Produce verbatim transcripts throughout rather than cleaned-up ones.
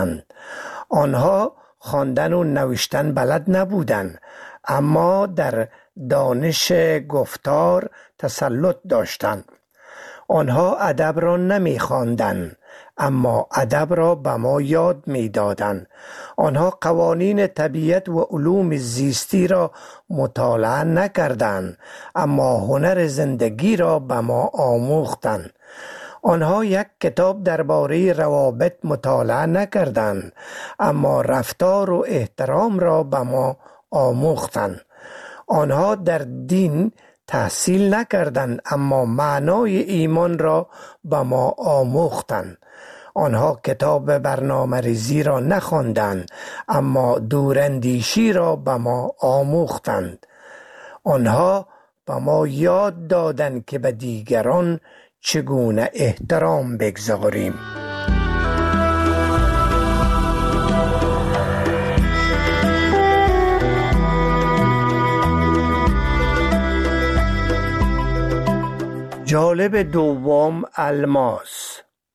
آنها خواندن و نوشتن بلد نبودند، اما در دانش گفتار تسلط داشتند. آنها ادب را نمی خواندند، اما ادب را به ما یاد می دادند. آنها قوانین طبیعت و علوم زیستی را مطالعه نکردند، اما هنر زندگی را به ما آموختند. آنها یک کتاب درباره روابط مطالعه نکردند، اما رفتار و احترام را به ما آموختند. آنها در دین تحصیل نکردند، اما معنای ایمان را به ما آموختند. آنها کتاب برنامه ریزی را نخواندند، اما دوراندیشی را به ما آموختند. آنها به ما یاد دادند که به دیگران چگونه احترام بگذاریم. جالب دوم، الماس.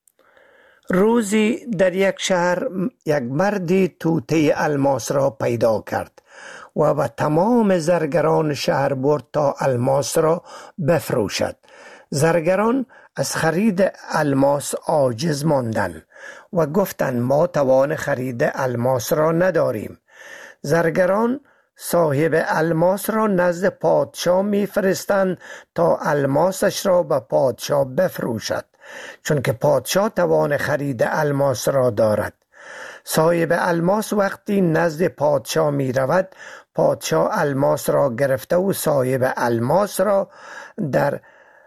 روزی در یک شهر یک مردی توته الماس را پیدا کرد و به تمام زرگران شهر برد تا الماس را بفروشد. زرگران از خرید الماس عاجز ماندند و گفتند ما توان خرید الماس را نداریم. زرگران صاحب الماس را نزد پادشاه می فرستند تا الماسش را به پادشاه بفروشد، چون که پادشاه توان خرید الماس را دارد. صاحب الماس وقتی نزد پادشاه می رود، پادشاه الماس را گرفته و صاحب الماس را در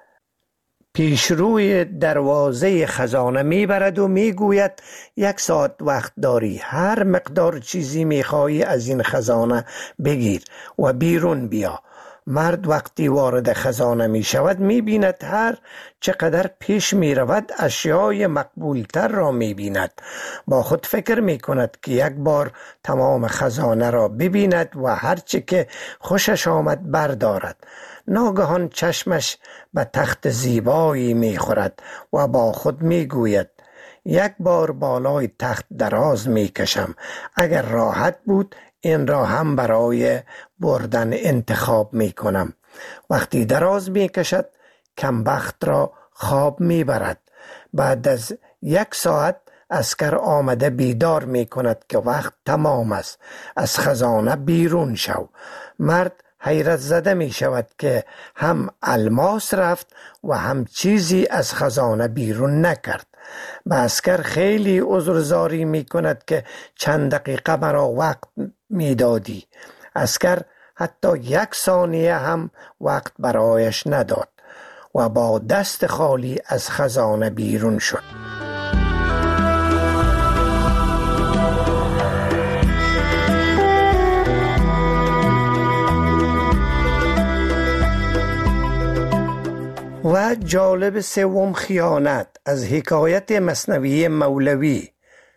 پیشروی دروازه خزانه میبرد و میگوید یک ساعت وقت داری، هر مقدار چیزی میخواهی از این خزانه بگیر و بیرون بیا. مرد وقتی وارد خزانه می شود می بیند هر چقدر پیش می رود اشیای مقبولتر را می بیند. با خود فکر می کند که یک بار تمام خزانه را ببیند و هر چه که خوشش آمد بردارد. ناگهان چشمش به تخت زیبایی می خورد و با خود می گوید یک بار بالای تخت دراز می کشم، اگر راحت بود این را هم برای بردن انتخاب می کنم. وقتی دراز می کشد کمبخت را خواب می برد. بعد از یک ساعت عسکر آمده بیدار می کند که وقت تمام است، از خزانه بیرون شو. مرد حیرت زده می شود که هم الماس رفت و هم چیزی از خزانه بیرون نکرد. به عسکر خیلی عذرزاری می کند که چند دقیقه مرا وقت می دادی. عسکر حتی یک ثانیه هم وقت برایش نداد و با دست خالی از خزانه بیرون شد. و جالب سوم، خیانت، از حکایت مثنوی مولوی.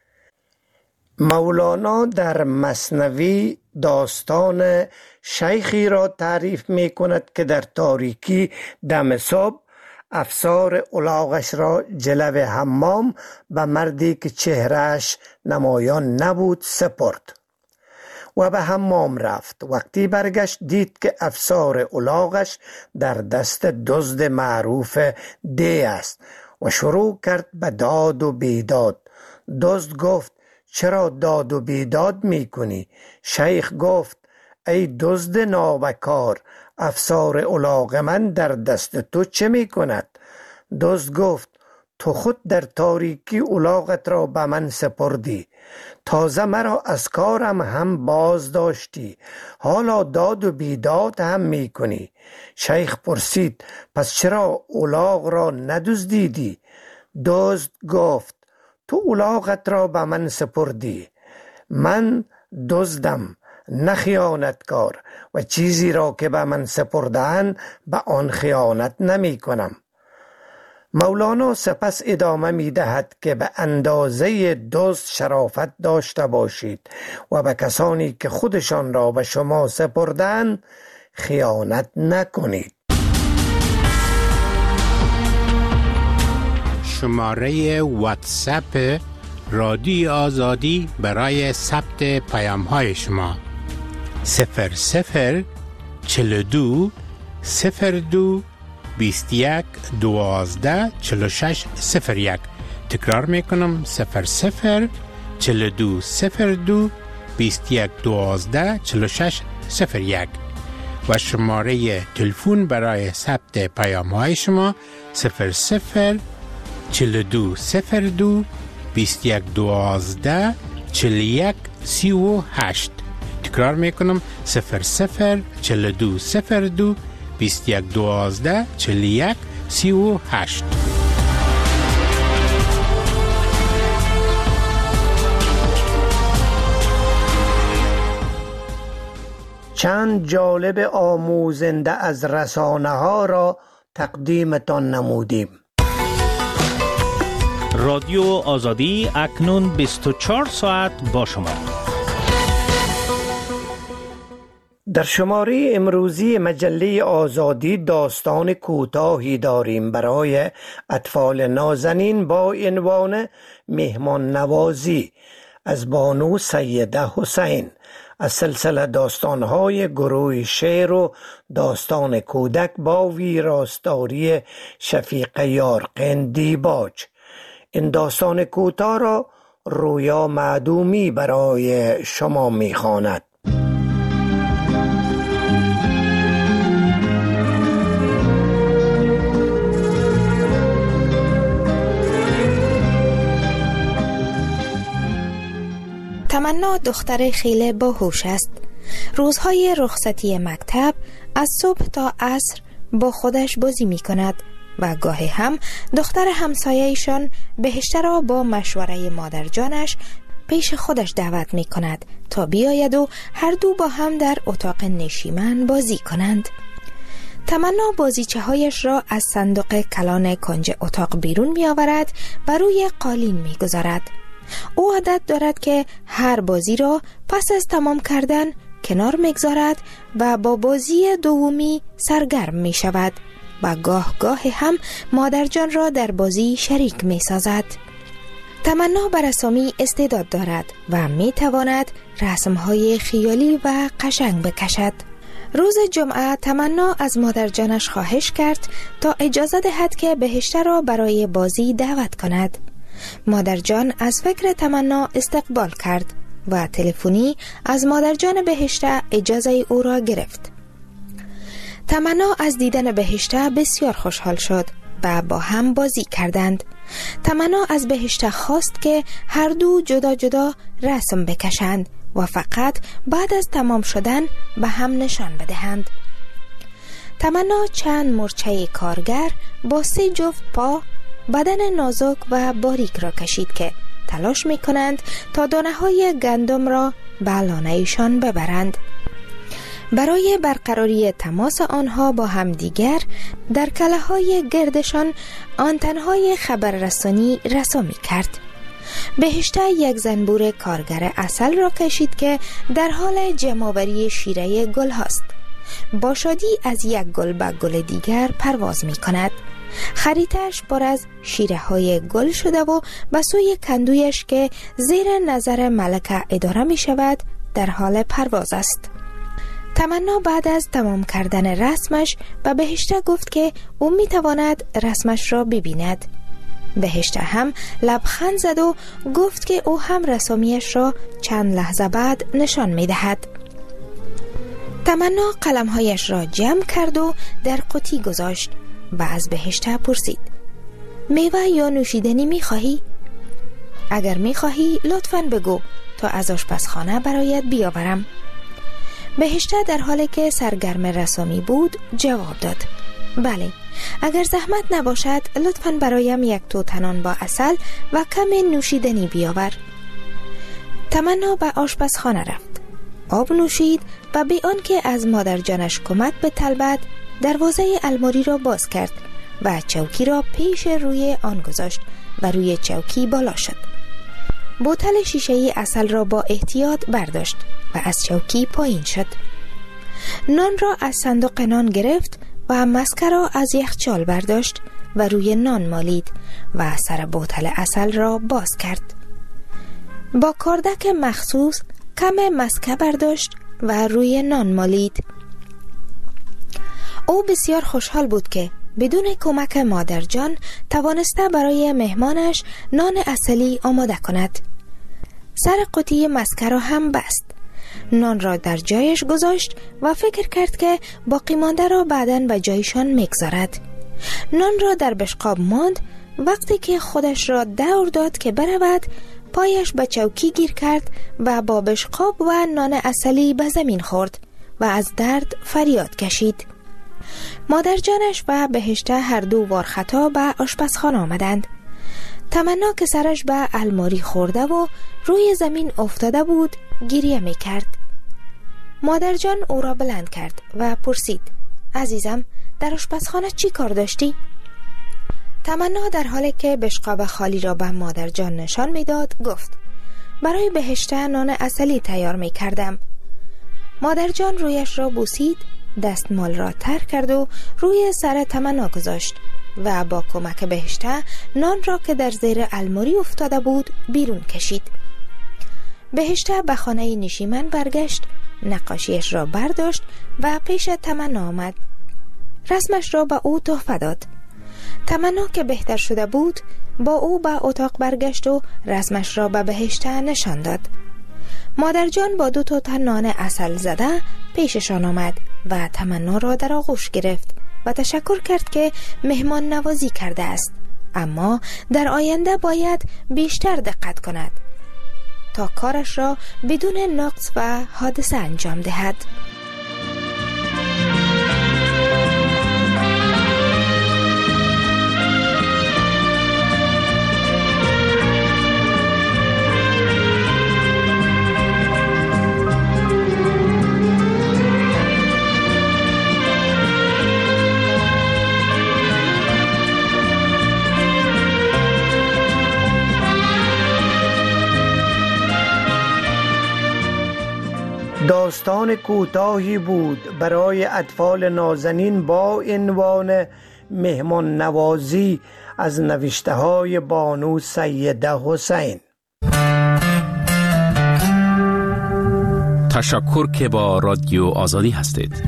مولانا در مثنوی داستان شیخی را تعریف می کند که در تاریکی دم صبح افسار الاغش را جلو حمام به مردی که چهرهش نمایان نبود سپرد و به حمام رفت. وقتی برگشت دید که افسار الاغش در دست دزد معروف دی است و شروع کرد به داد و بیداد. دزد گفت چرا داد و بیداد می کنی؟ شیخ گفت ای دزد نابکار، افسار الاغ من در دست تو چه می کند؟ دزد گفت تو خود در تاریکی الاغت را به من سپردی، تازه مرا از کارم هم باز داشتی، حالا داد و بیداد هم می کنی. شیخ پرسید پس چرا الاغ را ندزدیدی؟ دزد گفت تو الاغت را به من سپردی، من دزدم نه خیانتکار و چیزی را که به من سپردن به آن خیانت نمی کنم. مولانا سپس ادامه می دهد که به اندازه دزد شرافت داشته باشید و به کسانی که خودشان را به شما سپردند خیانت نکنید. شماره واتساپ رادیو آزادی برای ثبت پیام های شما. صفر صفر چل دو صفر دو بیست یک دوازده چل شش صفر یک. تکرار میکنم صفر صفر چل دو صفر دو بیست یک دوازده چل شش صفر یک و شماره تلفن برای ثبت پیام های شما صفر صفر چل دو صفر دو بیست یک دوازده چل یک سی و هشت. تکرار میکنم صفر صفر چل دو صفر دو بیست یک دوازده چل یک سی و هشت. چند جالب آموزنده از رسانه ها را تقدیمتان نمودیم. رادیو آزادی اکنون بیست و چهار ساعت با شما. در شماره امروزی مجله آزادی داستان کوتاهی داریم برای اطفال نازنین با عنوان مهمان نوازی از بانو سیده حسین از سلسله داستان‌های گروه شعر و داستان کودک با ویراستاری شفیق یارقین دیباج. این داستان کوتاه را رویا معدومی برای شما می‌خواند. تمنا دختر خیلی باهوش است. روزهای رخصتی مکتب از صبح تا عصر با خودش بازی می کند و گاهی هم دختر همسایه‌ایشان بهشته را با مشوره مادرجانش پیش خودش دعوت می کند تا بیاید و هر دو با هم در اتاق نشیمن بازی کنند. تمنا بازیچه هایش را از صندوق کلان کنج اتاق بیرون می آورد و روی قالین می گذارد. او عادت دارد که هر بازی را پس از تمام کردن کنار میگذارد و با بازی دومی سرگرم می شود و گاه گاه هم مادرجان را در بازی شریک می سازد. تمنا بر رسامی استعداد دارد و می تواند رسمهای خیالی و قشنگ بکشد. روز جمعه تمنا از مادرجانش خواهش کرد تا اجازه دهد که بهشته را برای بازی دعوت کند. مادرجان از فکر تمنا استقبال کرد و تلفنی از مادرجان بهشته اجازه او را گرفت. تمنا از دیدن بهشته بسیار خوشحال شد و با هم بازی کردند. تمنا از بهشته خواست که هر دو جدا جدا رسم بکشند و فقط بعد از تمام شدن به هم نشان بدهند. تمنا چند مورچه کارگر با سه جفت پا، بدن نازک و باریک را کشید که تلاش می کنند تا دانه های گندم را به لانه ایشان ببرند. برای برقراری تماس آنها با همدیگر در کله های گردشان آنتنهای خبررسانی رسامی کرد. بهشته یک زنبور کارگر عسل را کشید که در حال جمع‌آوری شیره گل هاست. با شادی از یک گل به گل دیگر پرواز می کند. خریتش پر از شیره های گل شده و به سوی کندویش که زیر نظر ملکه اداره می شود در حال پرواز است. تمنا بعد از تمام کردن رسمش به بهشته گفت که او می تواند رسمش را ببیند. بهشته هم لبخند زد و گفت که او هم رسامیش را چند لحظه بعد نشان می دهد. تمنا قلمهایش را جمع کرد و در قوطی گذاشت و از بهشته پرسید: میوه یا نوشیدنی می خواهی؟ اگر می خواهی لطفاً بگو تا از آشپزخانه برایت بیاورم. بهشته در حالی که سرگرم رسامی بود جواب داد: بله، اگر زحمت نباشد لطفاً برایم یک توتنان با عسل و کم نوشیدنی بیاور. تمنا به آشپزخانه رفت، آب نوشید و بی آنکه از مادرجانش کمک بطلبد دروازه الماری را باز کرد و چوکی را پیش روی آن گذاشت و روی چوکی بالا شد. بوتل شیشه‌ای عسل را با احتیاط برداشت و از چوکی پایین شد. نان را از صندوق نان گرفت و مسکه را از یخچال برداشت و روی نان مالید و سر بوتل عسل را باز کرد. با کاردک مخصوص کم مسکه برداشت و روی نان مالید. او بسیار خوشحال بود که بدون کمک مادر جان توانسته برای مهمانش نان اصلی آماده کند. سر قوطی مسکه را هم بست. نان را در جایش گذاشت و فکر کرد که باقی مانده را بعداً به جایشان میگذارد. نان را در بشقاب ماند. وقتی که خودش را دور داد که برود، پایش به چوکی گیر کرد و با بشقاب و نان اصلی به زمین خورد و از درد فریاد کشید. مادر جانش و بهشته هر دو وارخطا به آشپزخانه آمدند. تمنا که سرش به الماری خورده و روی زمین افتاده بود گریه می کرد. مادر جان او را بلند کرد و پرسید: عزیزم، در آشپزخانه چی کار داشتی؟ تمنا در حالی که بشقاب خالی را به مادر جان نشان می داد گفت: برای بهشته نان اصلی تیار می کردم. مادر جان رویش را بوسید، دستمال را تر کرد و روی سر تمنا گذاشت و با کمک بهشته نان را که در زیر الماری افتاده بود بیرون کشید. بهشته به خانه نشیمن برگشت، نقاشیش را برداشت و پیش تمنا آمد. رسمش را به او تحفه داد. تمنا که بهتر شده بود با او به اتاق برگشت و رسمش را به بهشته نشان داد. مادر جان با دو تا تن نان عسل زده پیششان آمد و تمنا را در آغوش گرفت و تشکر کرد که مهمان نوازی کرده است، اما در آینده باید بیشتر دقت کند تا کارش را بدون نقص و حادثه انجام دهد. داستان کوتاهی بود برای اطفال نازنین با عنوان مهمان نوازی از نوشته های بانو سیده حسین. تشکر که با رادیو آزادی هستید.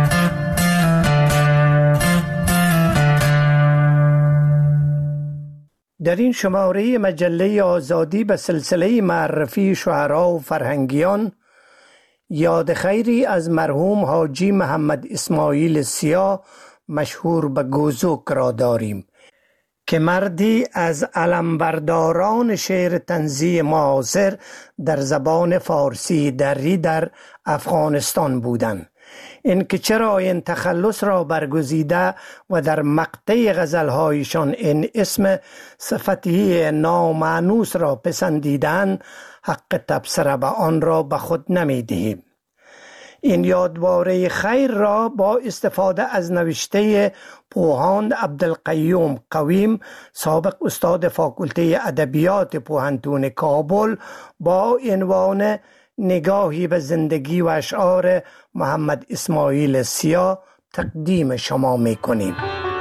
در این شماره مجله آزادی به سلسله معرفی شعرا و فرهنگیان یاد خیری از مرحوم حاجی محمد اسماعیل سیا مشهور به گوزوک را داریم که مردی از علمبرداران شعر طنزی معاصر در زبان فارسی دری در افغانستان بودند. این که چرا این تخلص را برگزیده و در مقطع غزلهایشان این اسم صفتی نامانوس را پسندیدند، حق تبصره به آن را به خود نمی دهیم. این یادواره خیر را با استفاده از نوشته پوهاند عبدالقیوم قویم، سابق استاد فاکولته ادبیات پوهنتون کابل، با عنوان نگاهی به زندگی و اشعار محمد اسماعیل سیا تقدیم شما می کنیم.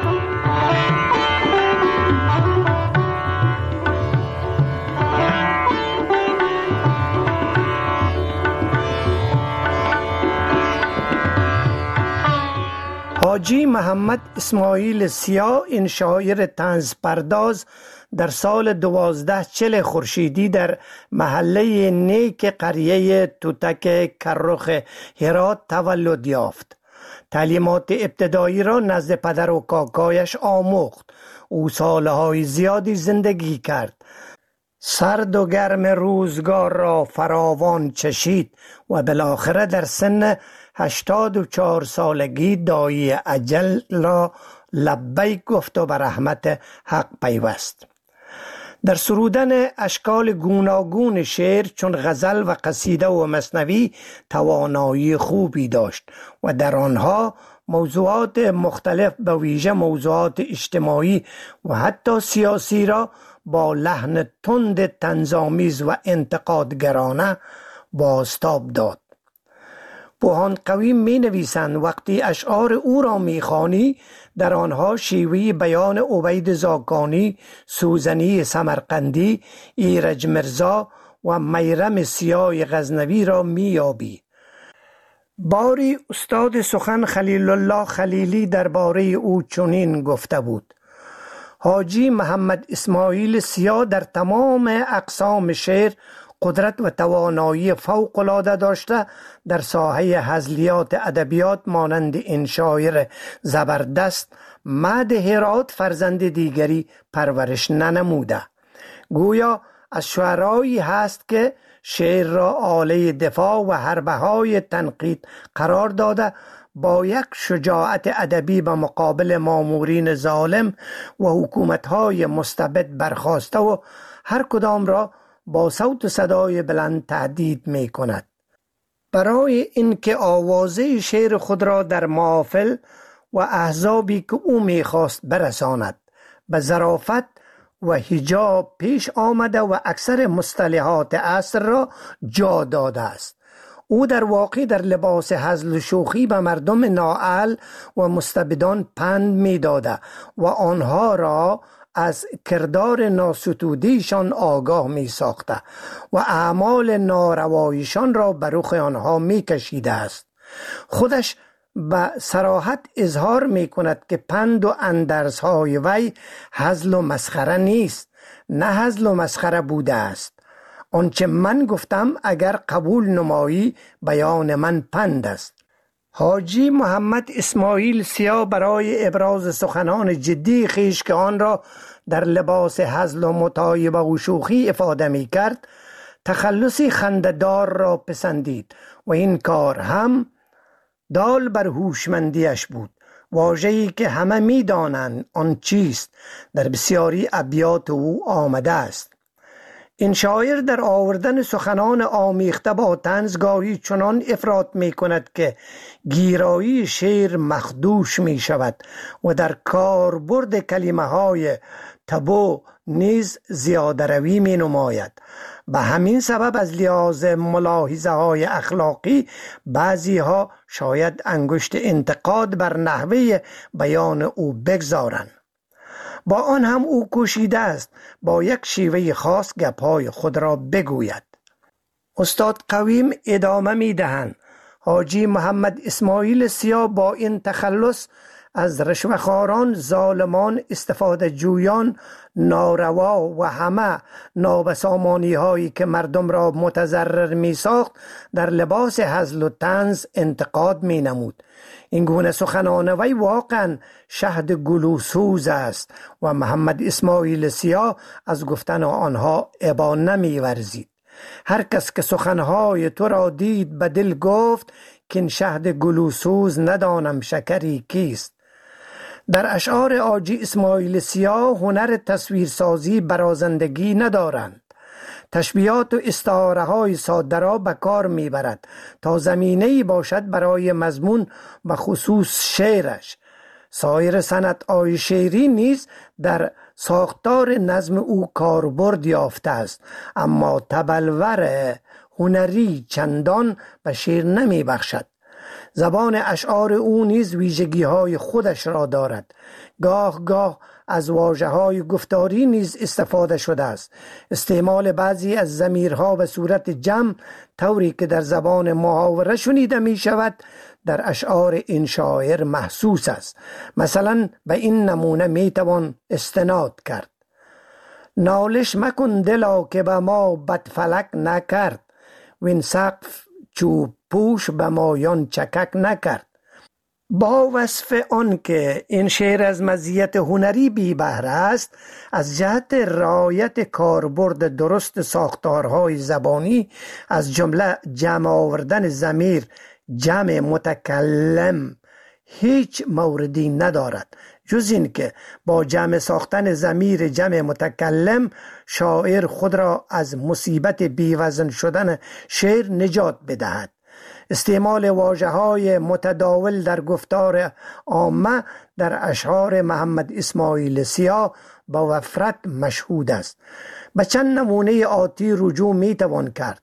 حاجی محمد اسماعیل سیا، این شاعر طنز پرداز، در سال دوازده چل خورشیدی در محله نیک قریه توتک کرخ هرات تولد یافت. تعلیمات ابتدایی را نزد پدر و کاکایش آموخت. او سالهای زیادی زندگی کرد. سرد و گرم روزگار را فراوان چشید و بالاخره در سن هشتاد و چهار سالگی دایی اجل را لبیک گفت و به رحمت حق پیوست. در سرودن اشکال گوناگون شعر چون غزل و قصیده و مثنوی توانایی خوبی داشت و در آنها موضوعات مختلف به ویژه موضوعات اجتماعی و حتی سیاسی را با لحن تند طنزآمیز و انتقادگرانه بازتاب داد. پوهاند قویم می نویسند وقتی اشعار او را می خوانی در آنها شیوه بیان عبید زاکانی، سوزنی سمرقندی، ایرج مرزا و میرم سیاه غزنوی را میابی. باری استاد سخن خلیل الله خلیلی درباره او چنین گفته بود: حاجی محمد اسماعیل سیا در تمام اقسام شعر قدرت و توانایی فوق العاده داشته. در ساحه هزلیات ادبیات مانند این شاعر زبردست مد هرات فرزند دیگری پرورش ننموده. گویا از شعرایی هست که شعر را آله دفاع و حربه های تنقید قرار داده، با یک شجاعت ادبی به مقابل مامورین ظالم و حکومت‌های مستبد برخاسته و هر کدام را با صوت و صدای بلند تهدید می کند. برای اینکه آوازه شعر خود را در محافل و احزابی که او می خواست برساند به ظرافت و حجاب پیش آمده و اکثر مصطلحات عصر را جا داده است. او در واقع در لباس هزل و شوخی به مردم نااهل و مستبدان پند می داده و آنها را از کردار ناستودیشان آگاه می ساخته و اعمال نارواییشان را بر رخ آنها می کشیده است. خودش به صراحت اظهار می کند که پند و اندرز های وی هزل و مسخره نیست، نه هزل و مسخره بوده است. آنچه من گفتم اگر قبول نمایی بیان من پند است. حاجی محمد اسماعیل سیا برای ابراز سخنان جدی خیش که آن را در لباس هزل و مطایبه و شوخی افاده می کرد، تخلصی خنده‌دار را پسندید و این کار هم دال بر هوشمندیش بود. واژه‌ای که همه می دانند آن چیست در بسیاری ابیات او آمده است. این شاعر در آوردن سخنان آمیخته با طنز گاهی چنان افراط می کند که گیرایی شعر مخدوش می شود و در کاربرد کلمه های تبو نیز زیاده روی می نماید. به همین سبب از لحاظ ملاحظه های اخلاقی بعضی ها شاید انگشت انتقاد بر نحوه بیان او بگذارند. با آن هم او کوشیده است با یک شیوه خاص گپ‌های خود را بگوید. استاد قویم ادامه می دهند: حاجی محمد اسماعیل سیا با این تخلص از رشوه‌خواران، ظالمان، استفاده جویان، ناروا و همه نابسامانی هایی که مردم را متضرر می ساخت در لباس هزل و طنز انتقاد می نمود. این گونه سخنان وی واقعا شهد گلوسوز است و محمد اسماعیل سیا از گفتن آنها ابا نمی ورزید. هر کس که سخنهای تو را دید به دل گفت که این شهد گلوسوز ندانم شکری کیست. در اشعار حاجی اسماعیل سیا هنر تصویرسازی برازندگی ندارند. تشبیهات و استعاره های ساده را به کار میبرد تا زمینه‌ای باشد برای مضمون و خصوص شعرش. سایر صنعت‌های شعری نیز در ساختار نظم او کاربرد یافته است، اما تبلور هنری چندان به شعر نمی بخشد. زبان اشعار او نیز ویژگی های خودش را دارد. گاه گاه از واژه های گفتاری نیز استفاده شده است. استعمال بعضی از ضمیرها به صورت جمع طوری که در زبان محاوره شنیده می شود در اشعار این شاعر محسوس است. مثلا به این نمونه می توان استناد کرد: نالش مکن دلا که به ما بدفلک نکرد، وین سقف چوب پوش به مایان چکک نکرد. با وصف آن که این شعر از مزیت هنری بی بهره است، از جهت رعایت کاربرد درست ساختارهای زبانی از جمله جمع آوردن ضمیر جمع متکلم هیچ موردی ندارد، جز این که با جمع ساختن ضمیر جمع متکلم شاعر خود را از مصیبت بیوزن شدن شعر نجات بدهد. استعمال واژه‌های متداول در گفتار عامه در اشعار محمد اسماعیل سیا با وفرت مشهود است. به چند نمونه آتی رجوع می توان کرد: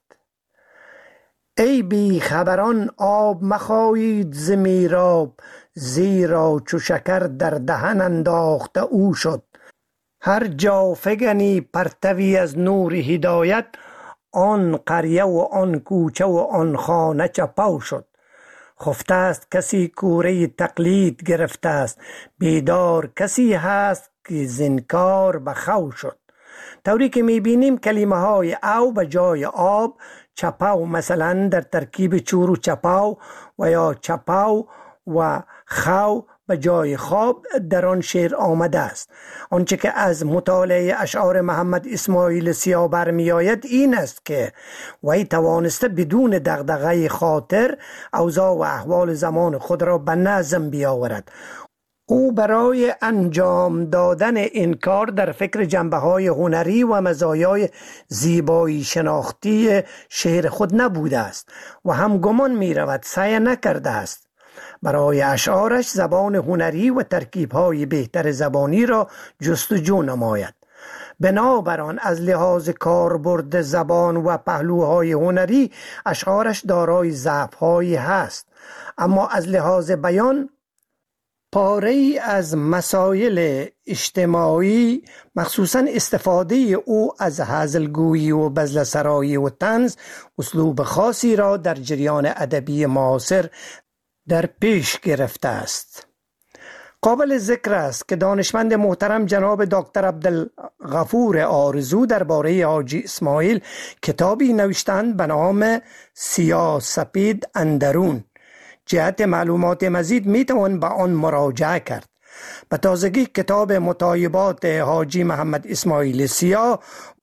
ای بی خبران آب مخایید ز میراب، زیرا چو شکر در دهن انداخته او شد. هر جا فگنی پرتوی از نور هدایت، آن قریه و آن کوچه و آن خانه چپاو شد. خفته است کسی کوره تقلید گرفته است، بیدار کسی هست که زنکار بخو شد. طوری که میبینیم کلمه های او به جای آب، چپاو مثلا در ترکیب چورو چپاو و یا چپاو و خو به جای خواب در آن شعر آمده است. آنچه که از مطالعه اشعار محمد اسماعیل سیا برمی آید این است که وی توانسته بدون دغدغه خاطر اوضاع و احوال زمان خود را به نظم بیاورد. او برای انجام دادن این کار در فکر جنبه های هنری و مزایای زیبایی شناختی شعر خود نبوده است و هم گمان می رود سعی نکرده است. برای اشعارش زبان هنری و ترکیب‌های بهتر زبانی را جستجو نماید. بنابراین از لحاظ کاربرد زبان و پهلوهای هنری اشعارش دارای ضعف‌هایی هست، اما از لحاظ بیان پاره‌ای از مسائل اجتماعی، مخصوصاً استفاده او از هزلگویی و بزلسرایی و طنز، اسلوب خاصی را در جریان ادبی معاصر در پیش گرفته است. قابل ذکر است که دانشمند محترم جناب دکتر عبدالغفور آرزو درباره حاجی اسماعیل کتابی نوشتند به نام سیاه‌سپید اندرون. جهت معلومات مزید می توان به آن مراجعه کرد. به تازگی کتاب مطایبات حاجی محمد اسماعیل سیا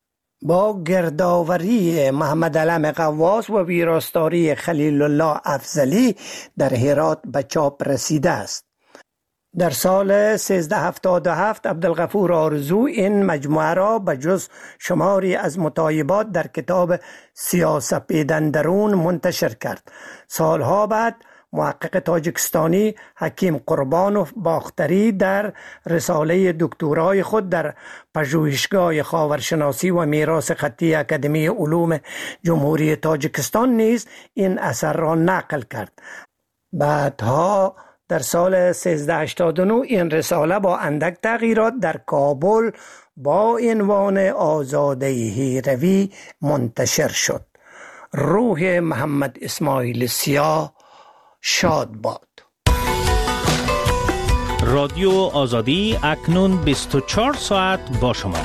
با گردآوری محمد علم قواس و ویراستاری خلیل الله افضلی در هرات به چاپ رسیده است. در سال سیزده هفتاد و هفت عبدالغفور آرزو این مجموعه را به جز شماری از مطایبات در کتاب سیاه‌سپید اندرون منتشر کرد. سالها بعد محقق تاجیکستانی حکیم قربانوف باختری در رساله دکترای خود در پژوهشگاه خاورشناسی و میراث خطی اکادمی علوم جمهوری تاجیکستان نیز این اثر را نقل کرد. بعدها در سال سیزده هشتاد و نه این رساله با اندک تغییرات در کابل با عنوان آزاده هیروی منتشر شد. روح محمد اسماعیل سیا شاد باد. رادیو آزادی اکنون بیست و چهار ساعت با شما.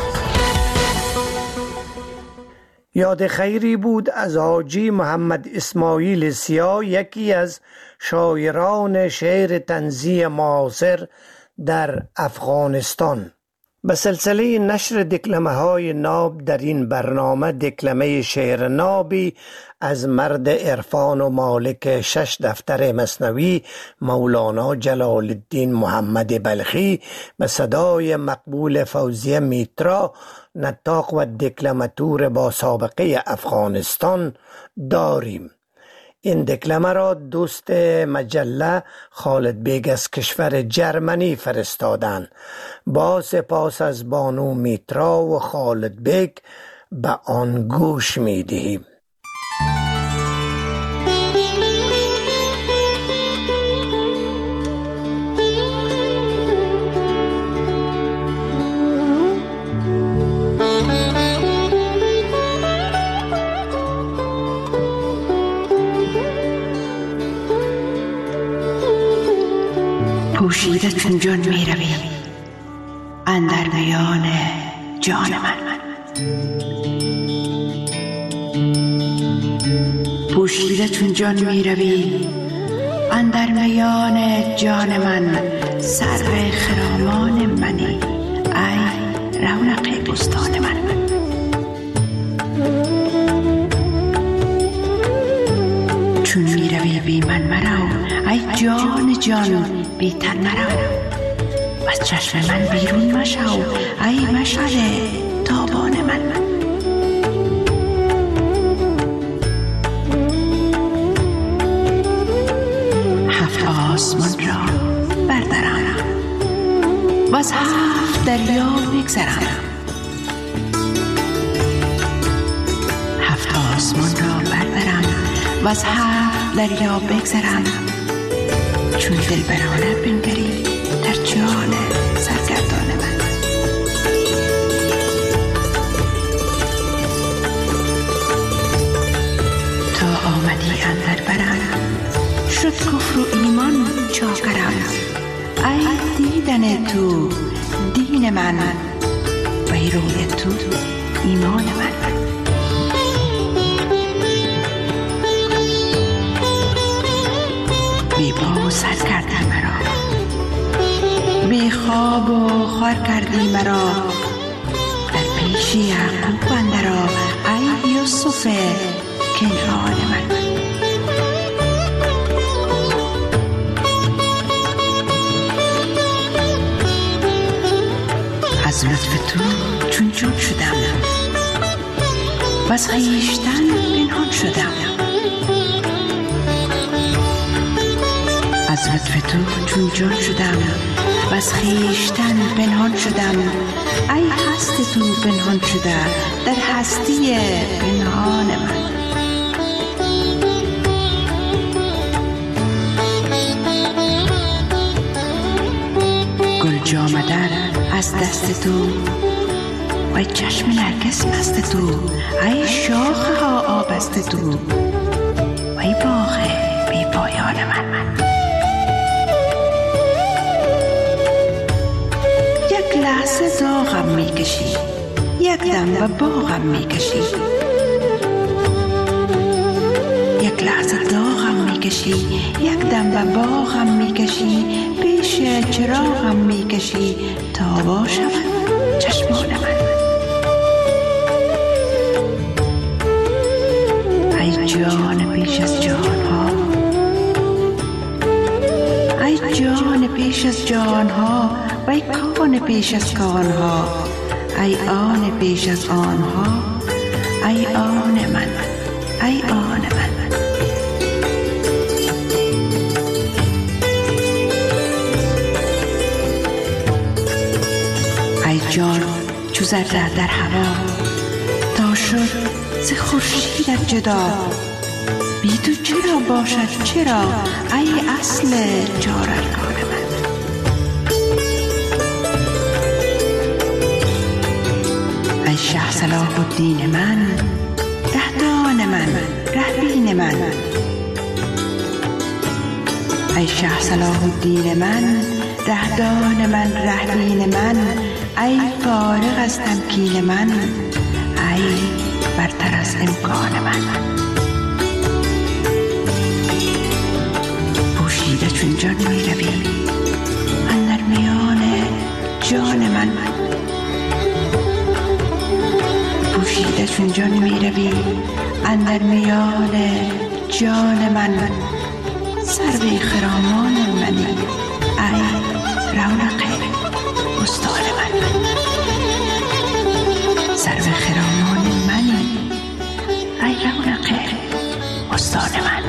یاد خیری بود از حاجی محمد اسماعیل سیا، یکی از شاعران شعر طنزی معاصر در افغانستان. به سلسله نشر دکلمه های ناب در این برنامه دکلمه شعر نابی از مرد عرفان و مالک شش دفتر مثنوی مولانا جلال الدین محمد بلخی به صدای مقبول فوزیه میترا، نطاق و دکلماتور با سابقه افغانستان داریم. این دکلمه را دوست مجله خالد بیگ از کشور جرمنی فرستادند. با سپاس از بانو میترا و خالد بیگ به آن گوش می دهیم. پوشیده چون جان می روی اندر میان جان من، پوشیده چون جان می روی اندر میان جان من، سر خرامان منی ای رونق بستان من. چون می روی بی من مرو ای جان جان بی تن مرو، از چشم من بیرون مشو ای مشعل تابان من. هفت آسمان را بردرم و از هفت دریا بگذرم، هفت آسمان را بردرم و از هفت دریا بگذرم، چون دل برانه بنگری در جان سرگردان من. آمدی اندر برم، شد کفر و ایمان چاکرم. ای دیدن تو دین من، وی روی تو ایمان من. بی پا و سر کردی مرا، بی خواب و خوار کردی مرا. در پیش یعقوب اندرآ، ای یوسف کنعان من. از لطف تو چون جون شدم، وز خویشتن پنهان شدم. از لطف تو چون جان شدم، وز خویشتن پنهان شدم. ای هست تو پنهان شده در هستی پنهان من. گل جامه در از دست تو، وی چشم نرگس مست تو. ای شاخه ها آبست تو، وی باغ بی پایان من. یک لحظه داغم می کشی، یک دم به باغم می کشی. یک لحظه داغم می کشی، یک دم به باغم می کشی. پیش چراغم می کشی تا باشم چشمان من. ای جان پیش از جان ها، ای جان پیش از جان ها، وی کان پیش از کان ها. ای آن پیش از آن ها، ای آن من، ای آن من. ای جان چو ذره در هوا، تا شد ز خورشیدت جدا. بی تو چرا باشد چرا، ای اصل چار ارکان من. ای شه صلاح الدین من، رهدان من، رهبین من. ای شه صلاح الدین من، رهدان من، رهبین من. ای فارغ از تمکین من، ای برتر از امکان من. پوشیده چون جان می روی اندر میان جان من. پوشیده چون جان می روی اندر میان جان من. سروی خرامان منی، ای رونق بستان من. سروی خرامان منی، ای رونق بستان من.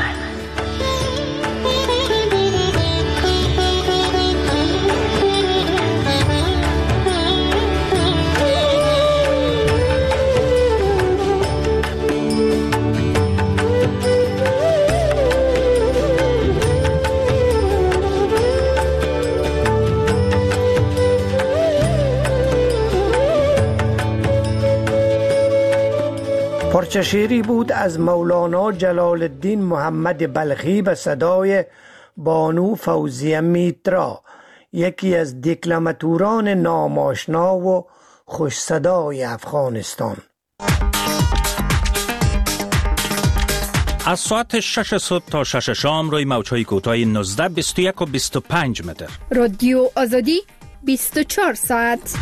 پارچه شعری بود از مولانا جلال الدین محمد بلخی به صدای بانو فوزیه میترا، یکی از دکلماتوران ناماشنا و خوش صدای افغانستان. از ساعت شش صبح تا شش شام روی موج‌های کوتاه نوزده، بیست و یک و بیست و پنج متر. رادیو آزادی بیست و چهار ساعت.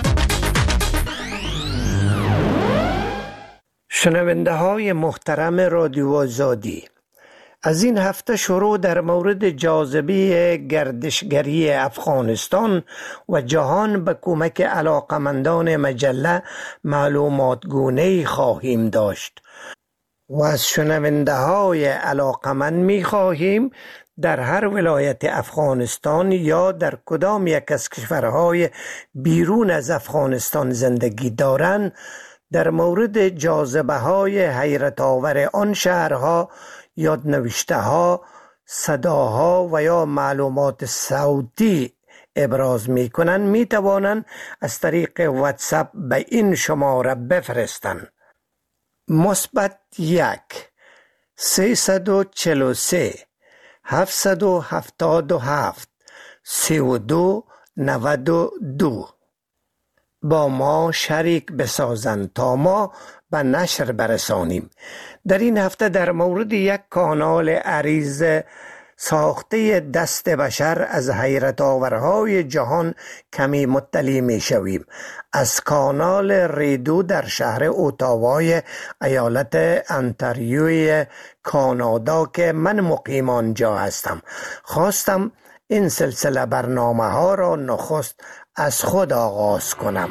شنونده های محترم رادیو آزادی، از این هفته شروع در مورد جاذبه گردشگری افغانستان و جهان به کمک علاقمندان مجله معلومات گونه‌ای خواهیم داشت و از شنونده های علاقمند می خواهیم در هر ولایت افغانستان یا در کدام یک از کشورهای بیرون از افغانستان زندگی دارند در مورد جاذبه های حیرت آور آن شهرها یادنوشته ها، صداها و یا معلومات صوتی ابراز می کنند می توانند از طریق واتساپ به این شماره بفرستند: مثبت یک سیصد و چهل و سه هفتصد و هفتاد و هفت سی و دو نود و دو. با ما شریک بسازند تا ما به نشر برسانیم. در این هفته در مورد یک کانال عریض ساخته دست بشر از حیرت آورهای جهان کمی مطلع می شویم. از کانال ریدو در شهر اوتاوای ایالت انتاریوی کانادا که من مقیم آنجا هستم، خواستم این سلسله برنامه ها را نخست از خود آغاز کنم.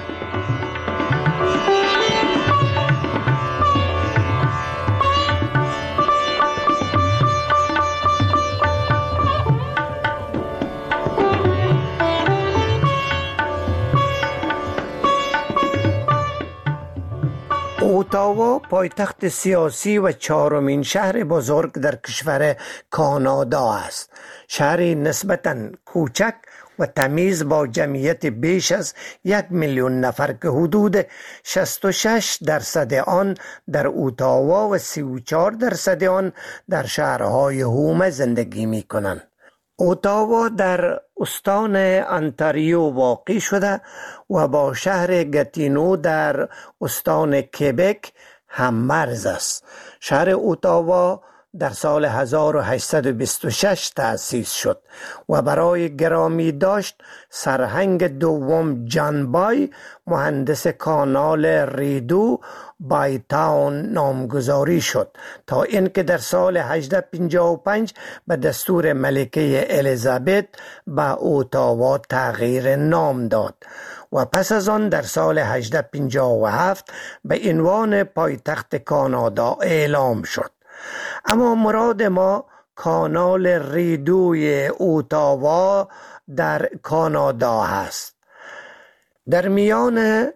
اوتاوا پایتخت سیاسی و چهارمین شهر بزرگ در کشور کانادا است. شهری نسبتاً کوچک و تمیز با جمعیت بیش از یک میلیون نفر که حدود شصت و شش درصد آن در اوتاوا و سی و چهار درصد آن در شهرهای هومه زندگی می کنند. اوتاوا در استان انتاریو واقع شده و با شهر گاتینو در استان کبک هم مرز است. شهر اوتاوا در سال هزار و هشتصد و بیست و شش تأسیس شد و برای گرامی داشت سرهنگ دوم جان بای مهندس کانال ریدو بای تاون نامگذاری شد تا اینکه در سال هجده پنجاه و پنج به دستور ملکه الیزابت به اوتاوا تغییر نام داد و پس از آن در سال هجده پنجاه و هفت به عنوان پایتخت کانادا اعلام شد. اما مراد ما کانال ریدوی اوتاوا در کانادا هست. در میان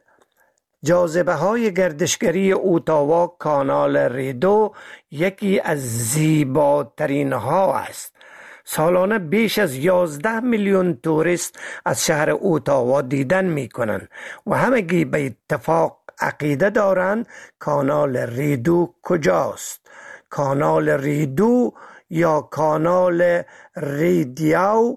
جاذبه های گردشگری اوتاوا کانال ریدو یکی از زیباترین ها است. سالانه بیش از یازده میلیون توریست از شهر اوتاوا دیدن می کنند و همگی به اتفاق عقیده دارند کانال ریدو کجاست. کانال ریدو یا کانال ریدیاو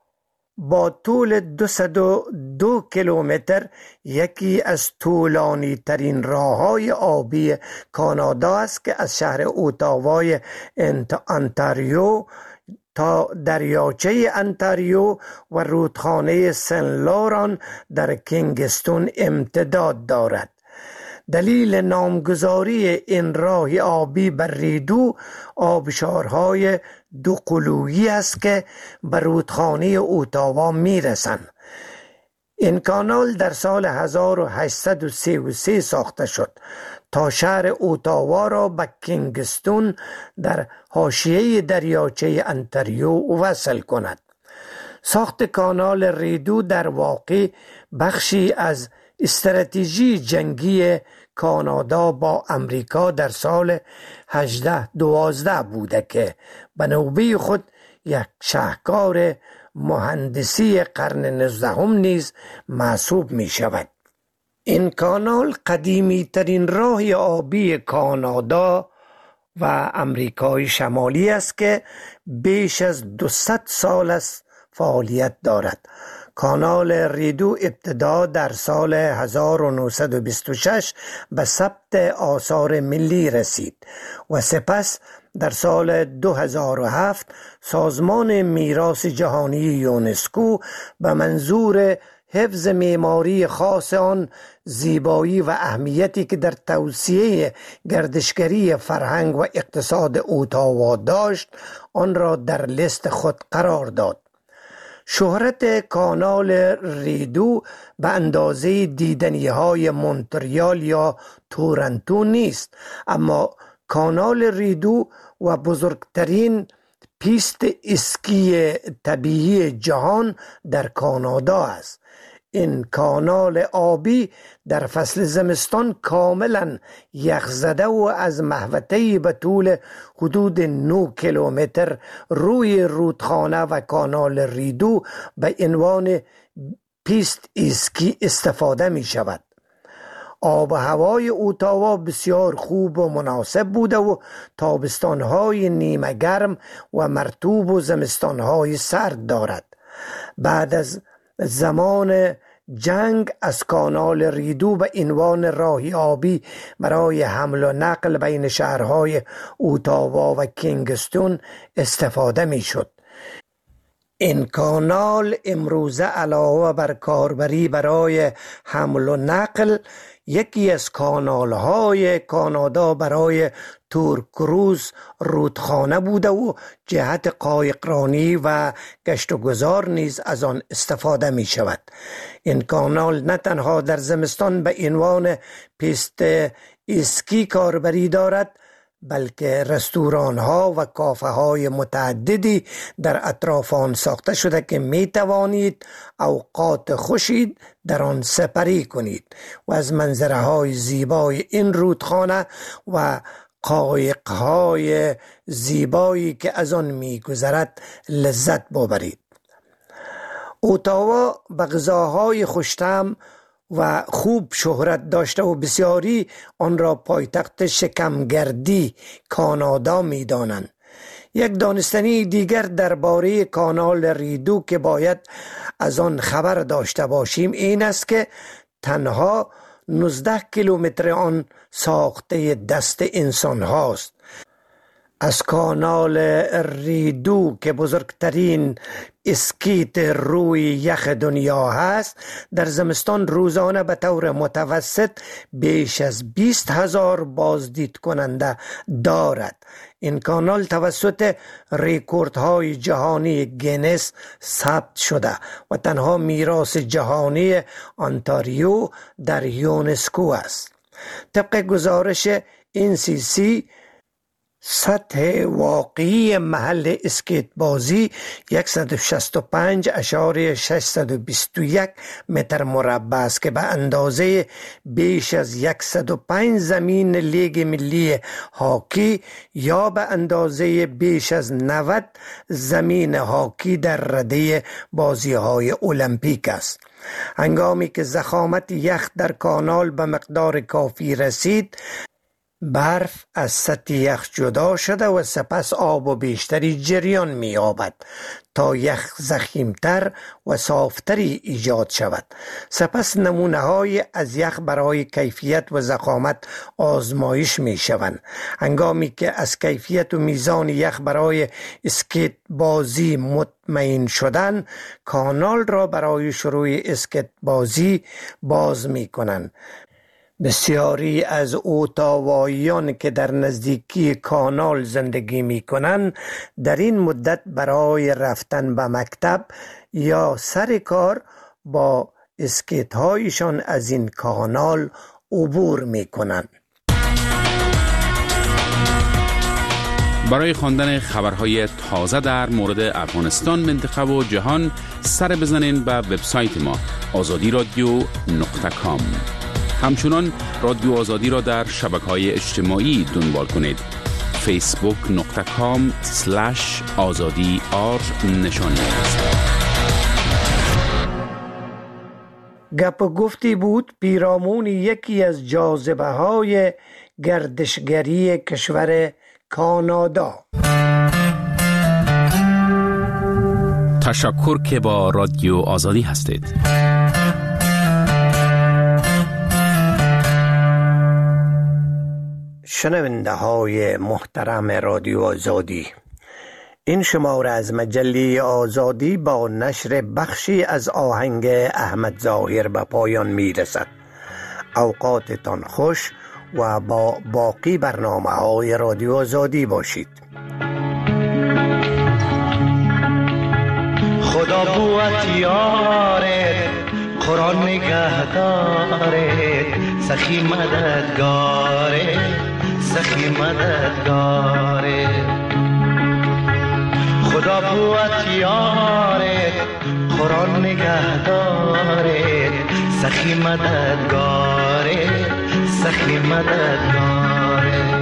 با طول دویست و دو کیلومتر یکی از طولانی ترین راههای آبی کانادا است که از شهر اوتاوای انتاریو تا دریاچه انتاریو و رودخانه سن لوران در کینگستون امتداد دارد. دلیل نامگذاری این راه آبی بر ریدو آبشارهای دو قلویی است که به رودخانه اوتاوا می رسند. این کانال در سال هزار و هشتصد و سی و سه ساخته شد تا شهر اوتاوا را به کینگستون در حاشیه دریاچه انتاریو وصل کند. ساخت کانال ریدو در واقع بخشی از استراتژی جنگی کانادا با امریکا در سال هجده دوازده بوده که به نوبه خود یک شاهکار مهندسی قرن نوزدهم نیز محسوب می شود. این کانال قدیمی ترین راه آبی کانادا و امریکای شمالی است که بیش از دویست سال است فعالیت دارد. کانال ریدو ابتدا در سال هزار و نهصد و بیست و شش به ثبت آثار ملی رسید و سپس در سال دو هزار و هفت سازمان میراث جهانی یونسکو به منظور حفظ معماری خاص آن، زیبایی و اهمیتی که در توسعه گردشگری فرهنگ و اقتصاد اوتاوا داشت، آن را در لیست خود قرار داد. شهرت کانال ریدو به اندازه دیدنی های مونتریال یا تورنتو نیست، اما کانال ریدو و بزرگترین پیست اسکی طبیعی جهان در کانادا است. این کانال آبی در فصل زمستان کاملا یخزده و از محوطه‌ای به طول حدود نه کیلومتر روی رودخانه و کانال ریدو به عنوان پیست اسکی استفاده می شود. آب و هوای اتاوا بسیار خوب و مناسب بوده و تابستانهای نیمه گرم و مرطوب و زمستانهای سرد دارد. بعد از زمان جنگ از کانال ریدو به عنوان راهی آبی برای حمل و نقل بین شهرهای اتاوا و کینگستون استفاده می شد. این کانال امروزه علاوه بر کاربری برای حمل و نقل یکی از کانال‌های کانادا برای تور کروز رودخانه بوده و جهت قایقرانی و گشت و گذار نیز از آن استفاده می شود. این کانال نه تنها در زمستان به عنوان پیست اسکی کاربری دارد، بلکه رستوران ها و کافه های متعددی در اطراف آن ساخته شده که می توانید اوقات خوشی در آن سپری کنید و از منظره های زیبای این رودخانه و قایق های زیبایی که از آن می گذرد لذت ببرید. اتاوا به غذاهای خوش‌طعم و خوب شهرت داشته و بسیاری آن را پایتخت شکمگردی کانادا می دانند. یک دانستنی دیگر درباره کانال ریدو که باید از آن خبر داشته باشیم این است که تنها نوزده کیلومتر آن ساخته دست انسان هاست. از کانال ریدو که بزرگترین اسکیت روی یخ دنیا هست در زمستان روزانه به طور متوسط بیش از بیست هزار بازدید کننده دارد. این کانال توسط ریکوردهای جهانی گینس ثبت شده و تنها میراث جهانی انتاریو در یونسکو است. طبق گزارش این سی سی سطح واقعی محل اسکیت بازی صد و شصت و پنج اشاریه ششصد و بیست و یک متر مربع است که به اندازه بیش از صد و پنج زمین لیگ ملی هاکی یا به اندازه بیش از نود زمین هاکی در رده بازی‌های المپیک است. هنگامی که ضخامت یخ در کانال به مقدار کافی رسید، برف از سطح یخ جدا شده و سپس آب و بیشتری جریان می یابد تا یخ ضخیمتر و صافتری ایجاد شود. سپس نمونه های از یخ برای کیفیت و ضخامت آزمایش می شوند. هنگامی که از کیفیت و میزان یخ برای اسکیت بازی مطمئن شدن، کانال را برای شروع اسکیت بازی باز می کنند. بسیاری از اتاواییان که در نزدیکی کانال زندگی می کنند در این مدت برای رفتن به مکتب یا سر کار با اسکیت هایشان از این کانال عبور می کنند. برای خواندن خبرهای تازه در مورد افغانستان، منطقه و جهان سر بزنین به وبسایت ما آزادی رادیو نقطه کام. همچنان رادیو آزادی را در شبکه‌های اجتماعی دنبال کنید. فیسبوک نقطه کام سلش آزادی آر نشانی است. گپ و گفتی بود پیرامون یکی از جاذبه های گردشگری کشور کانادا. تشکر که با رادیو آزادی هستید. شنونده های محترم رادیو آزادی، این شماره از مجله آزادی با نشر بخشی از آهنگ احمد ظاهر به پایان می رسد. اوقاتتان خوش و با باقی برنامه های رادیو آزادی باشید. خدا بوت یاره، قرآن نگهداره، سخی مددگاره، سخی مددگاره. خدا بوت یاره، قرآن نگهداره، سخی مددگاره، سخی مددگاره.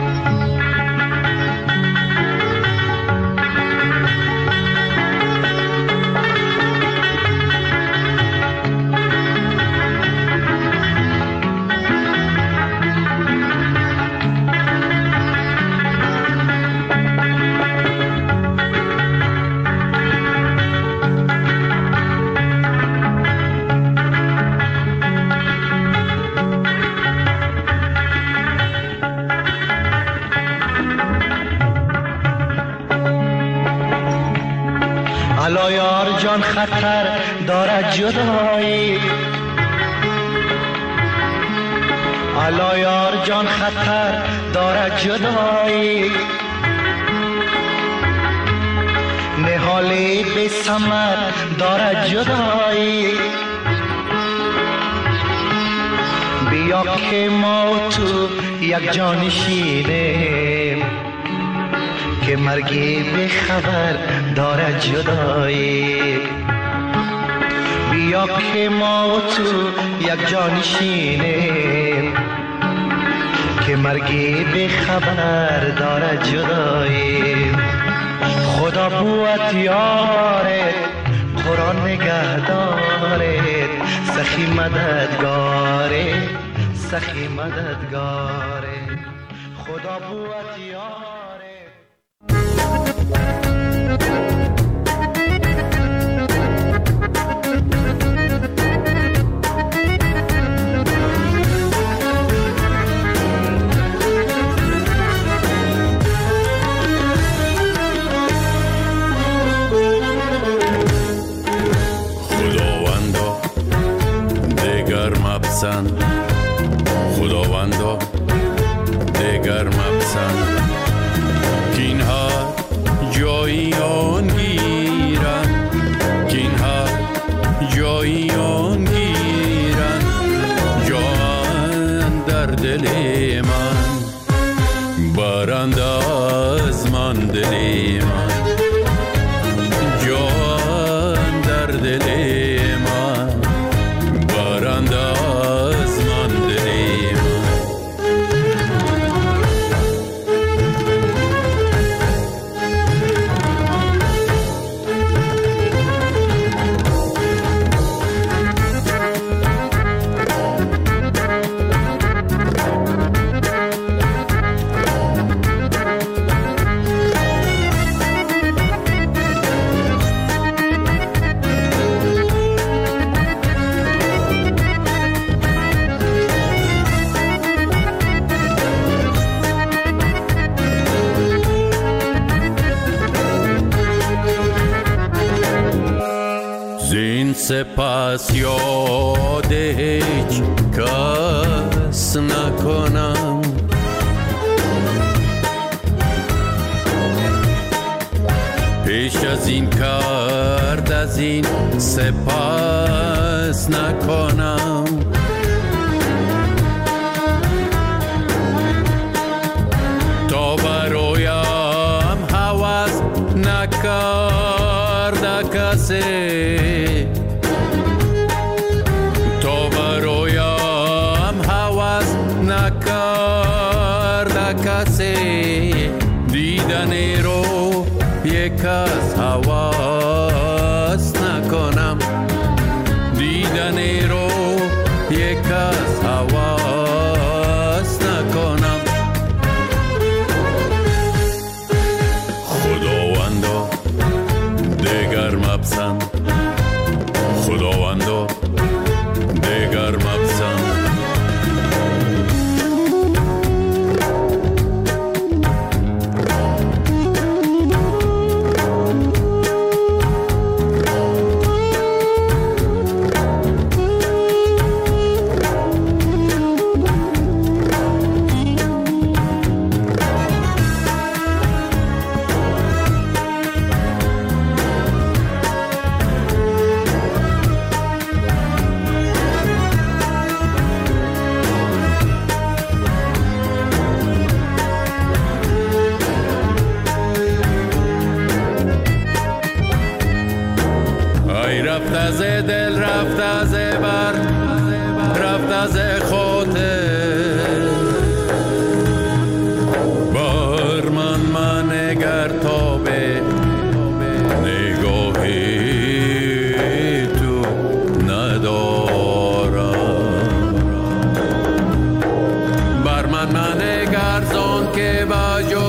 الا یار جان خطر دارد جدایی، الا یار جان خطر دارد جدایی، نهالی به ثمر دارد جدایی. بیا که ما تو یک جان شینیم که مرگی به خبر دارد جدایی. بیا که ما تو یک جان شینیم که مرگی به خبر دارد جدایی. خدا بوت یارت، قرآن نگهدارت، سخی مددگارت، سخی مددگارت. خدا بوت یارت. خداوندا دگر مپسند که اینها جایی آن گیرن، که اینها جایی آن گیرن، جان در دل من برند از من دل من، جان در دل من برند از من دل من. سپس یاد هیچ کس نکنم، پیش از این کرد از این سپس نکنم. تا برایم هوس نکرد کسی، دیدنی رو یک از حواس نکنم، دیدنی رو یک از حواس نکنم. خداوندا دگر مپسند، خداوندا دگر مپسند. رفت از دل، رفت از بر، رفت از خاطر، بر من من نگر تا